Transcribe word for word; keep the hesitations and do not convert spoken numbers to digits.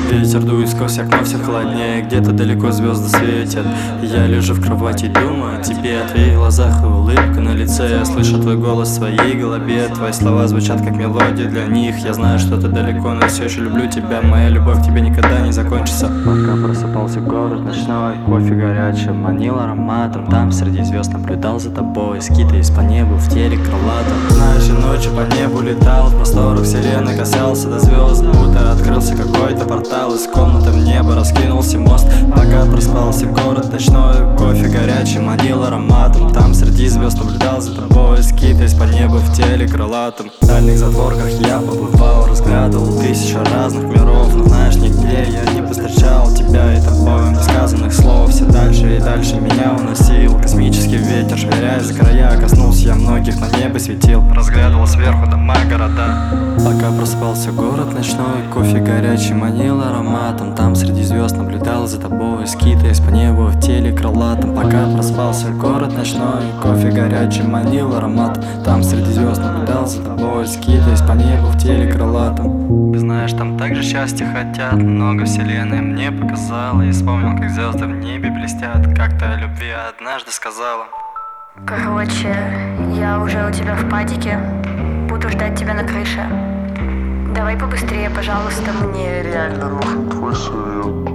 Ветер дует сквозь окно, все холоднее. Где-то далеко звезды светят. Я лежу в кровати и думаю о тебе, о твоих глазах и улыбка на лице. Я слышу твой голос в своей голове. Твои слова звучат как мелодия для них. Я знаю, что ты далеко, но я все еще люблю тебя. Моя любовь к тебе никогда не закончится. Пока просыпался город ночной, кофе горячий манил ароматом. Там среди звезд наблюдал за тобой, скитаясь по небу в теле крылатом. Знаешь, и ночью по небу летал, в просторах вселенной касался до звезд. Будто открылся какой-то портал, из комнаты в небо раскинулся мост. Пока проспался город ночной, кофе горячий манил ароматом. Там среди звезд наблюдал за тобой, скитаясь по небу в теле крылатом. В дальних затворках я побывал, разглядывал тысячу разных миров. Но знаешь, нигде я не повстречал тебя и тобой. Несказанных слов все дальше и дальше меня уносил космический ветер, швыряясь за края. Коснулся я многих, на небо светил, разглядывал сверху дома, города. Пока проспался город ночной, кофе горячий манил ароматом. Там среди звезд наблюдал за тобой, скитаясь по небу в теле крылатом. Пока проспался город ночной, кофе горячий манил ароматом. Там среди звезд наблюдал за тобой, скитаясь по небу в теле крылатом. Ты знаешь, там также счастье хотят, много вселенной мне показала. И вспомнил, как звезды в небе блестят, как ты о любви однажды сказала. Короче, я уже у тебя в падике, буду ждать тебя на крыше. Давай побыстрее, пожалуйста, мне реально нужен твой совет.